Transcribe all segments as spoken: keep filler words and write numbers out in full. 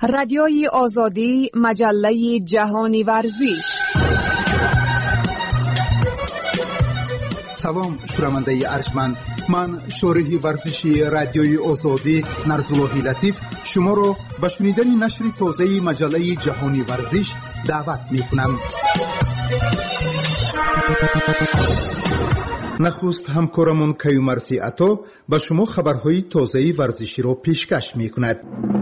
رادیوی آزادی، مجله جهانی ورزش. سلام شنونده ارجمند، من شارح ورزشی رادیوی آزادی نرزاللهی لطیف شما را به شنیدن نشر تازه مجله جهانی ورزش دعوت می کنم. نخست همکارمون کیومرثی عطا به شما خبرهای تازه ورزشی را پیشکش می کند.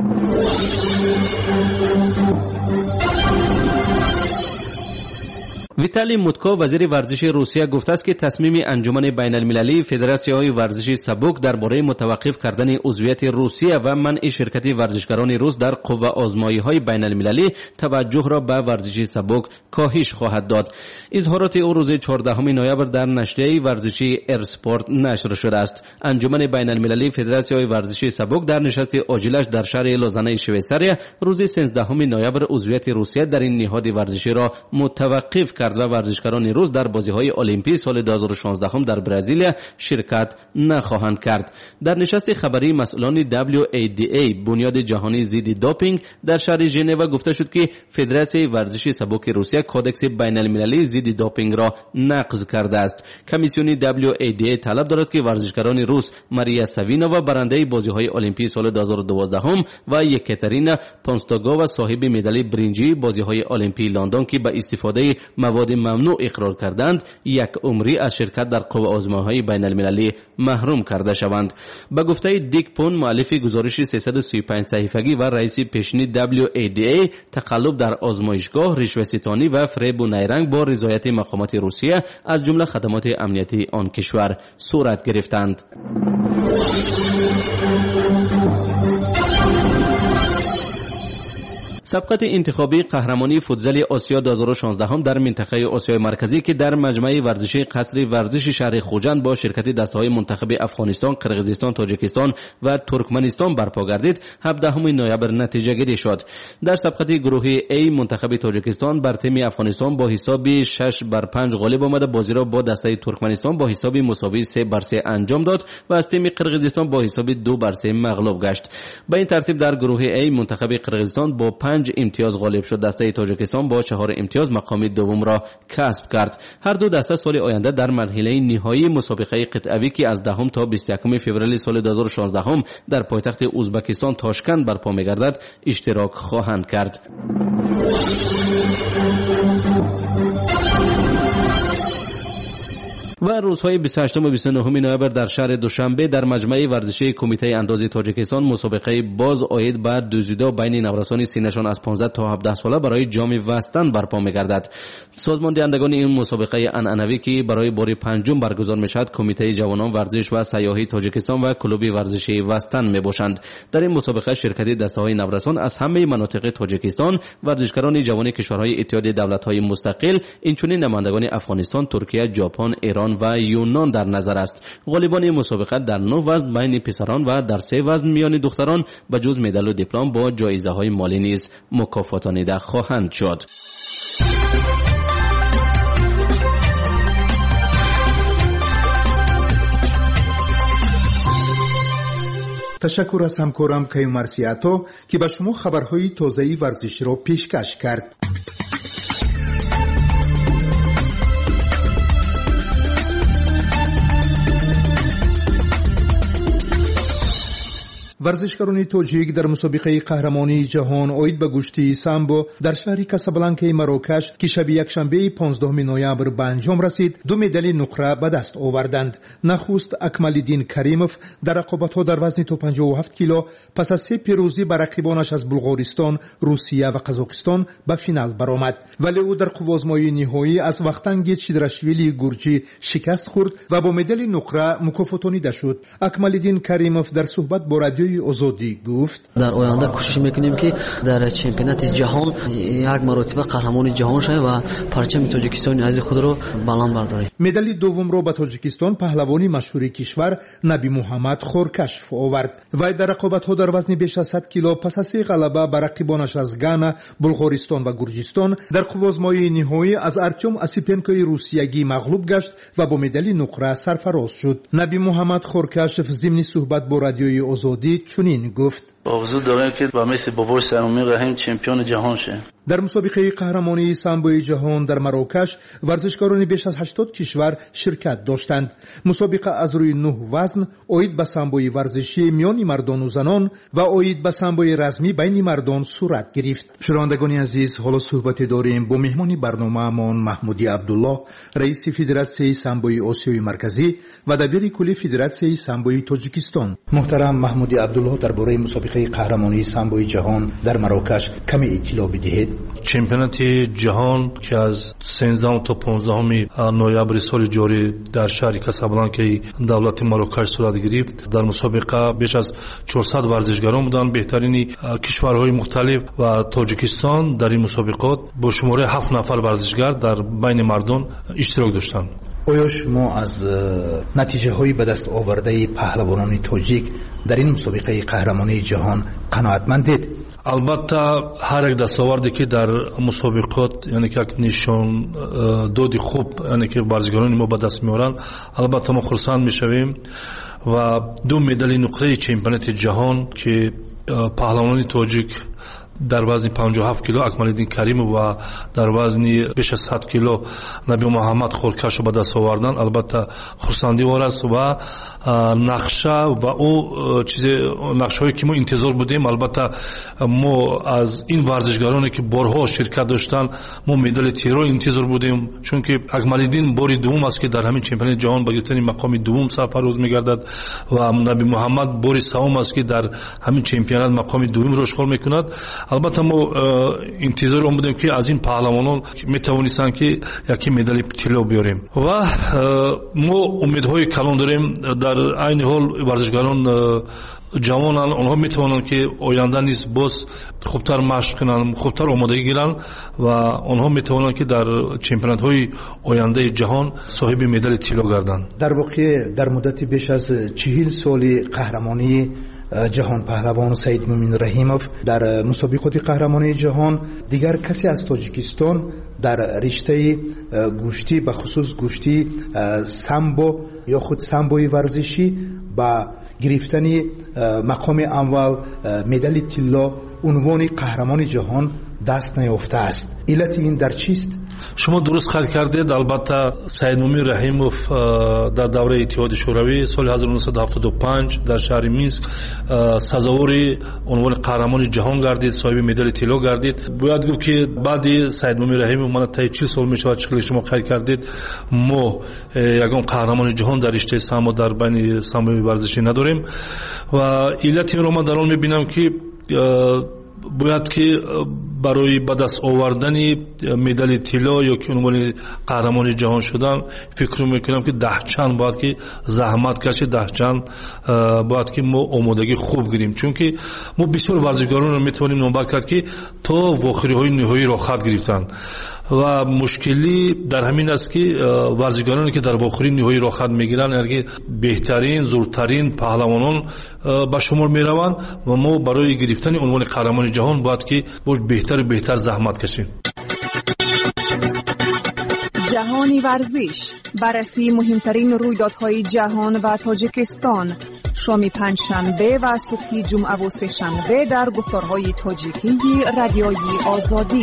ویتالی موتکو وزیر ورزش روسیه گفته است که تصمیم انجمن بین المللی فدراسی‌های ورزشی سبک درباره متوقف کردن عضویت روسیه و منع شرکت ورزشکاران روس در قوه آزمایی‌های بین المللی توجه را به ورزش سبک کاهش خواهد داد. اظهارات او روز چهاردهم نوامبر در نشریه ورزشی ارسپورت نشر شده است. انجمن بین المللی فدراسی‌های ورزشی سبک در نشست عاجلش در شهر لوزانه شویساریا روز سیزدهم نوامبر عضویت روسیه در این نهاد ورزشی را متوقف کرد و ورزشکاران روس در بازی‌های المپیک سال دو هزار و شانزده در برزیل شرکت نخواهند کرد. در نشست خبری مسئولان دبلیو ای دی ای بنیاد جهانی ضد دوپینگ در شهر ژنو گفته شد که فدراسیون ورزشی سبک روسیه کودکس بین المللی ضد دوپینگ را نقض کرده است. کمیسیون دبلیو ای دی ای طلب دارد که ورزشکاران روس ماریا ساوینووا برنده بازی‌های المپیک سال دو هزار و دوازده و یکاترینا پونستوگووا صاحب مدال برنجی بازی‌های المپیک لندن که به استفاده مواد ممنوع اقرار کردند یک عمری از شرکت در قوه آزمایی‌های بین المللی محروم کرده شوند. به گفته دیک پون مؤلف گزارش سیصد و سی و پنج صفحه‌ای و رئیس پیشین دبلیو ای دی ای، تقلب در آزمایشگاه، رشوه‌ستانی و فریب و نیرنگ با رضایت مقامات روسیه از جمله خدمات امنیتی آن کشور صورت گرفتند. سبقت انتخابی قهرمانی فوتزال آسیا دو هزار و شانزده در منطقه آسیای مرکزی که در مجمع ورزشی قصر ورزش شهر خوجند با شرکت دسته‌های منتخب افغانستان، قرقیزستان، تاجیکستان و ترکمنستان برپا گردید هفدهم نوامبر نتیجه گیری شد. در سبقت گروه A منتخب تاجیکستان بر تیم افغانستان با حساب شش بر پنج غالب آمد، بازی را با دسته ترکمنستان با حساب مساوی سه بر سه انجام داد و از تیم قرقیزستان با حساب دو بر سه مغلوب گشت. به این ترتیب در گروه A منتخب قرقیزستان با پنج امتیاز غالب شد. دسته تاجیکستان با چهار امتیاز مقام دوم را کسب کرد. هر دو دسته سال آینده در مرحله نهایی مسابقه قطعه‌ای که از دهم تا بیست و یکم فوریه سال دو هزار و شانزده در پایتخت ازبکستان تاشکند برپا می‌گردد اشتراک خواهند کرد. و روزهای بیست و هشتم و بیست و نهم نوامبر در شهر دوشنبه در مجمع ورزشی کمیته انداز تاجیکستان مسابقه باز آید بر دوزیدو بین نورسان سینشان از پانزده تا هفده ساله برای جام وستن برپا می‌گردد. سازمان دهندگان این مسابقه عنعنوی که برای بار پنجم برگزار می‌شود کمیته جوانان ورزش و سیاحی تاجیکستان و کلوب ورزشی وستن میباشند. در این مسابقه شرکت دسته‌های نورسان از همه مناطق تاجیکستان، ورزشکاران جوان کشورهای اتحاد دولت‌های مستقل، اینچنین نمایندگان افغانستان، ترکیه، ژاپن، ایران و یونان در نظر است. غالبان مسابقه در نه وزن بین پسران و در سه وزن میان دختران به جز مدال و دیپلم با جایزه های مالی نیز مکافاتانیده خواهند شد. تشکر از همکارم کیومرثی عطا که به شما خبرهای تازه ورزشی را پیشکش کرد. ورزشکاران تاجیک در مسابقه قهرمانی جهان آید به گشتی سامبو در شهر کاسابلانکای مراکش که شب یکشنبه پانزدهم نوامبر به انجام رسید دو مدال نقره به دست آوردند. نخست اکمالدین کریموف در رقابت‌ها در وزن تا پنجاه و هفت کیلو پس از سه پیروزی بر رقیبانش از بلغارستان، روسیه و قزاقستان به فینال برآمد، ولی او در قوازمایی نهایی از وختنگ چیدرشویلی گورجی شکست خورد و با مدال نقره مکافاتانیده شد. اکمالدین کریموف در صحبت با رادیوی آزادی گفت در آینده کوشش میکنیم که در چمپیونات جهان یک مرتبه قهرمان جهان شویم و پرچم تاجیکستان عزیز خود را بلند برداریم. مدال دوم را به تاجیکستان پهلوانی مشهور کشور نبی محمد خورکشف آورد. وی در رقابت‌ها در وزن بیش از صد کیلو پس از غلبه بر رقیبانش از گانا، بلغارستان و گرجستان در قوازمایی نهایی از ارتیم اسیپنکوی روسیگی مغلوب گشت و با مدال نقره سرفراز شد. نبی محمد خورکشف ضمن صحبت با رادیوی آزادی چنین گفت: آرزو دارم که با مثل بابا سرمیر رحیم چمپیون جهان شه. در مسابقه قهرمانی سامبوی جهان در مراکش ورزشکاران بیش از هشتاد کشور شرکت داشتند. مسابقه از روی نه وزن، اوید به سامبوی ورزشی میان مردان و زنان و اوید به سامبوی رسمی بین مردان صورت گرفت. شنوندگان عزیز، حالا صحبت داریم با مهمان برنامه‌مان محمودی عبدالله، رئیس فدراسیون سامبوی آسیای مرکزی و دبیر کلی فدراسیون سامبوی تاجیکستان. محترم محمودی عبدالله، درباره مسابقه قهرمانی سامبوی جهان در مراکش کمی اطلاع بدهید. چمپیونات جهان که از سیزدهم تا پانزدهم نوامبر سال جاری در شهر کاسابلانکا دولت مراکش صورت گرفت. در مسابقه بیش از چهارصد ورزشکاران بودند. بهترین کشورهای مختلف و تاجیکستان در این مسابقات با شماره هفت نفر ورزشکار در بین مردان اشتراک داشتند. آیا شما از نتیجه های به دست آورده پهلوانان تاجیک در این مسابقه قهرمانی جهان قناعتمندید؟ البته هر یک دستاوردی که در مسابقات یعنی که یک نشان دادی خوب یعنی که ورزشکاران ما به دست میارن، البته ما خرسند میشویم و دو مدال نقره چمپیونات جهان که پهلوانان تاجیک در وزن پنجاه و هفت کیلو اکمال‌الدین کریم و در وزن بیش از صد کیلو نبی محمد خورکش به دست آوردن، البته خرسندی وار است و نقشه و او چیز نقشه‌ای که ما انتظار بودیم. البته ما از این ورزشکارانی که بارها شرکت داشتن ما مدال طلا انتظار بودیم، چون که اکمال‌الدین باری دوم است که در همین چمپیونات جهان به گرفتن مقام دوم سرفراز می‌گردد و نبی محمد باری سوم است که در همین چمپیونات مقام دوم را اشغال می‌کند. البته ما انتظار اون بودیم که از این پهلوانان میتوانستن که یکی مدال طلا بیاریم و ما امیدهای کلان داریم. در عین حال ورزشکاران جوانان اونها میتوانند که آینده نیز باز خوبتر مشق کنند، خوبتر آمادگی گیرند و اونها میتوانند که در چمپیونات های آینده جهان صاحب مدال طلا گردند. در واقع در مدت بیش از چهل سال قهرمانی جهان پهلوان سید مومن رحیموف در مسابقات قهرمانی جهان دیگر کسی از تاجیکستان در رشته گوشتی به خصوص گوشتی سامبو یا خود سامبوی ورزشی با گرفتن مقام اول مدال طلا عنوان قهرمان جهان دست نیافته است. علت این در چیست؟ شما درست خاطر کردید. البته سید مومن رحیموف در دوره اتحاد شوروی سال هزار و نهصد و هفتاد و پنج در شهر مینسک سزاوار عنوان قهرمان جهان گردید، صاحب مدال طلا گردید. باید گفت که بعد سید مومن رحیموف من تا چهل سال میشود چقدر شما خاطر کردید ما یگان قهرمان جهان در رشته سامبو در بین سامبو ورزشی نداریم و علت این رو من در آن میبینم که باید که برای به دست آوردن مدال طلا یا که عنوان قهرمان جهان شدن فکر میکنم که ده چند باید که زحمت کشه، ده چند باید که ما آمادگی خوب گیریم، چون که ما بسیار ورزشکاران رو میتونیم نمبر کرد که تا واخری های نهایی را خط گرفتن و مشکلی در همین است که ورزشکارانی که در واخری نهایی را خط میگیرن اگر بهترین زورترین پهلوانان به شمار میروند و ما برای گرفتن عنوان قهرمان جهان باید که باید بهتر و بهتر زحمت کشیم. جهانی ورزش، بررسی مهمترین رویدادهای جهان و تاجیکستان، شام پنجشنبه و صبح جمعه و سه شنبه در گفتارهای تاجیکی رادیوی آزادی.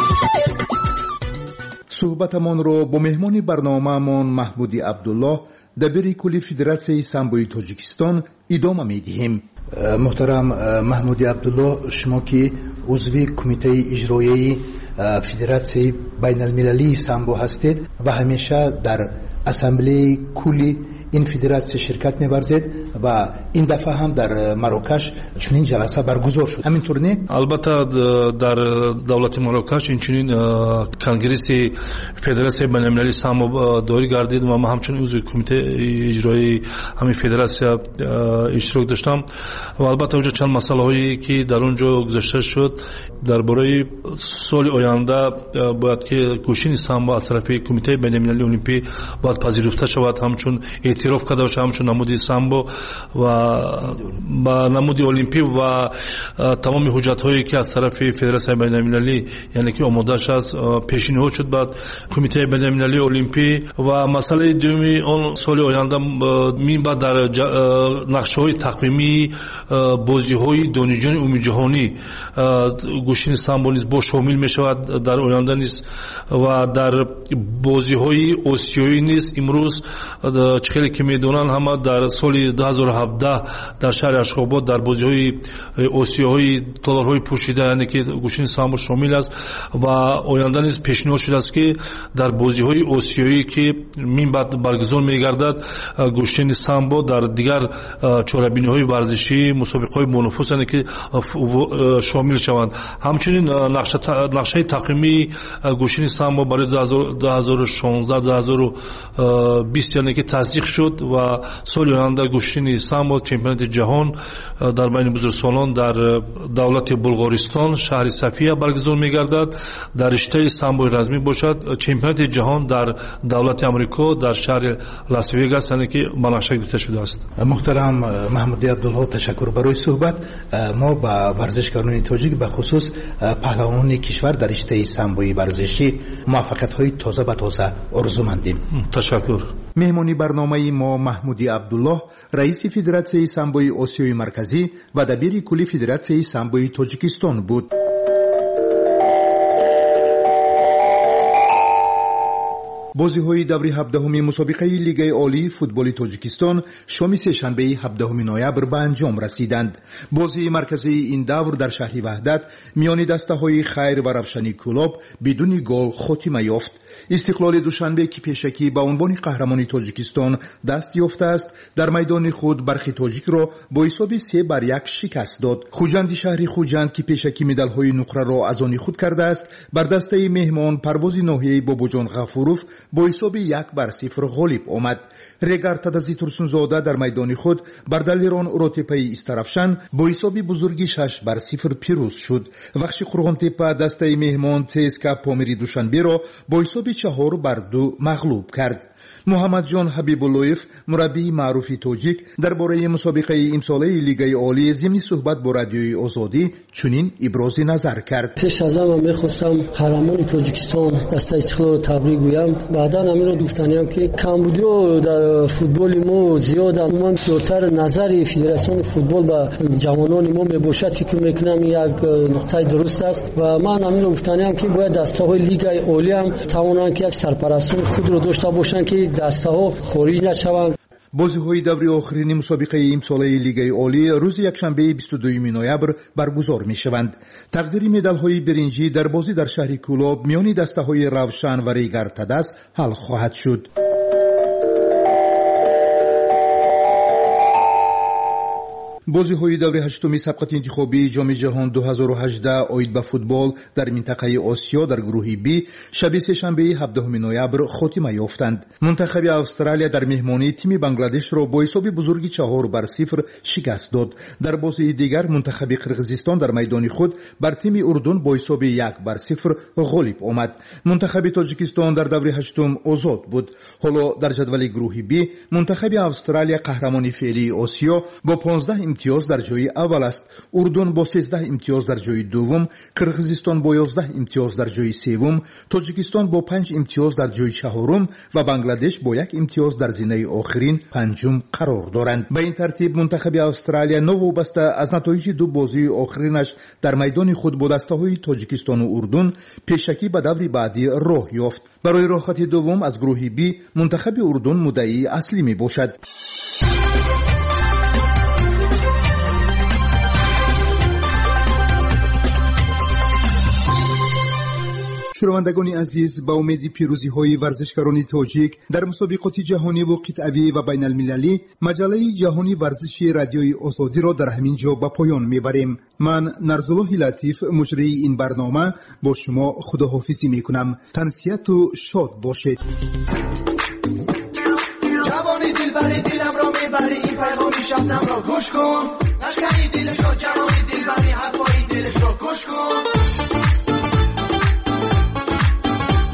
صحبتمان را با مهمان برنامه‌مان محمودی عبدالله دبیر کلی فدراسیون سامبوی تاجیکستان ادامه می‌دهیم. محترم محمودی عبدالله، شما که عضو کمیته اجرایی فدراسیون بین المللی سامبو هستید و همیشه در اسامبله کلی این فدراسیون شرکت می‌ورزید و این دفعه هم در مراکش چنین جلسه برگزار شد، همینطور نه؟ البته در دولت مراکش این چنین کنگرس فدراسیون بین المللی سامبو داری گردید و ما همچنین عضو کمیته اجرایی همین فدراسیون اشتراک داشتم و البته اونجا چند مسئله هایی که در اونجا گذاشته شد درباره سال آینده باید که گوشین سامبو از طرف کمیته بین‌المللی المپی باید پذیرفته شود همچون اعتراف کرده باشه همچون نمود سامبو و با نمود المپی و تمام حجت هایی که از طرف فدراسیون بین‌المللی یعنی که آماده است پیشنهاد شد بعد کمیته بین‌المللی المپی. و مسئله دومی اون سال آینده می بعد در نقشه های تقویمی بازی های دانشجویان عمومی جهانی گوشین سامبو نیز با شامل می شود در آینده نیز و در بازی های آسیایی نیز امروز چخیلی که می دونن همه در سال دو هزار و هفده در شهر اشخاباد در بازی های آسیایی تالار های پوشیده یعنی که گوشین سامبو شامل است و آینده نیز پیشنهاد شده است که در بازی های آسیایی که می بعد برگزار می گردد گوشین سامبو در دیگر چهاربینی های ورزشی مسابقه های منافس یعنی که شامل شوند. همچنین نقشه نقشه تقویمی گوشین سامبو برای دو هزار و شانزده دو هزار و بیست یعنی که تصدیق شد و سال آینده گوشین سامبو چمپیونات جهان در بین بزرگسالان در دولت بلغارستان شهر صفیه برگزار می گردد. در رشته سامبو رزمی باشد چمپیونات جهان در دولت امریکا در شهر لاس وگاس یعنی که مناقشه گرفته شده است. محترم محمودی عبدالله تشکر برای صحبت. ما با ورزشکاران تاجیک به خصوص پهلوانان کشور در رشته سامبوی ورزشی موفقیت‌های تازه به تازه آرزومندیم. تشکر. مهمانی برنامه ما محمودی عبدالله رئیس فدراسیون سامبوی آسیای مرکزی و دبیر کلی فدراسیون سامبوی تاجیکستان بود. بازی‌های دوره هفدهم مسابقه لیگ عالی فوتبال تاجیکستان شام سه‌شنبه هفدهم نوامبر به انجام رسیدند. بازی مرکزی این دور در شهر وحدت میان دسته‌های خیر و روشنی کلوب بدون گل خاتمه یافت. استقلال دوشنبه که پیشکی به عنوان قهرمان تاجیکستان دست یافته است در میدان خود برخی تاجیک را با حساب سه بر یک شکست داد. خوجند شهر خوجند که پیشکی مدال‌های نقره را از آن خود کرده است بر دسته مهمان پرواز ناحیه باباجان غفوروف با حساب یک بر صفر غالب آمد. رگر تدزی ترسونزاده در میدان خود بر دلیران روتپی استرافشان با حساب بزرگی شش بر صفر پیروز شد. وخش قرغنتپه دسته مهمان سیسکا پامیری دوشنبه را با حساب چهار بر دو مغلوب کرد. محمد جان حبیب اللهیف مربی معروف تاجیک درباره مسابقه امساله لیگ عالی ضمن صحبت با رادیوی آزادی چنین ابراز نظر کرد. پیش از همه می‌خواستم قهرمان تاجیکستان دسته استقلال تبریک گویم. بعدا همین را گفتنیم که کمبودی در فوتبال ما زیاد عموما زیادتر نظر فدراسیون فوتبال به جوانان ما میباشد که که میکنم یک نقطه درست است و من همین را گفتنیم که باید دسته های لیگ عالی هم توانند که یک سرپرستان خود را داشته باشند که دسته ها خارج نشوند. بازی‌های دوره آخرین مسابقه امساله لیگ عالی روز یکشنبه بیست و دوم نوامبر برگزار می‌شوند. تقدیر مدال‌های برنجی در بازی در شهر کولاب میان دسته‌های روشن و ریگر تدس حل خواهد شد. بازی‌های دوره هشتم سبقت انتخابی جام جهان دو هزار و هجده آید به فوتبال در منطقه آسیا در گروه بی شب سه‌شنبه هفدهم نوامبر خاتمه یافتند. منتخب استرالیا در مهمانی تیم بنگلادش را با حساب بزرگی چهار بر صفر شکست داد. در بازی دیگر منتخب قرقیزستان در میدان خود بر تیم اردن با حساب یک بر صفر غالب آمد. منتخب تاجیکستان در دوره هشتم آزاد بود. حالا در جدول گروه بی منتخب استرالیا قهرمان فعلی آسیا با پانزده امتیاز در جای اول است. اردن با سیزده امتیاز در جای دوم، قرقیزستان با یازده امتیاز در جای سوم، تاجیکستان با پنج امتیاز در جای چهارم و بنگلادش با یک امتیاز در زینه آخرین پنجم قرار دارند. به این ترتیب منتخب استرالیا نوابسته از نتایج دو بازی آخرینش در میدان خود با دسته‌های تاجیکستان و اردن پیشکی به دور بعدی راه یافت. برای راه خط دوم از گروه بی منتخب اردن مدعی اصلی می باشد. شنوندگان عزیز، با امید پیروزی های ورزشکاران تاجیک در مسابقات جهانی و قطعی و بین المللی مجله جهانی ورزشی رادیوی آزادی را در همین جا به پایان میبریم. من نرزالله لطیف مجری این برنامه با شما خداحافظی میکنم. تنسیت و شاد باشید. جوانی دلبری دلم را میبری، این پیغامی شبنم را گوش کن، نشکنی دلش را، جوانی دلبری حرفای دلش را گوش کن.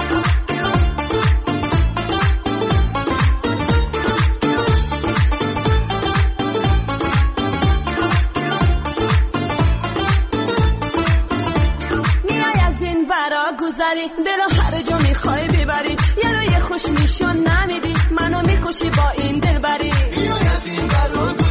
زری دل هر جا میخوای ببری یه خوش نشون نمیدی منو میکشی با این دل بری بیا از این برو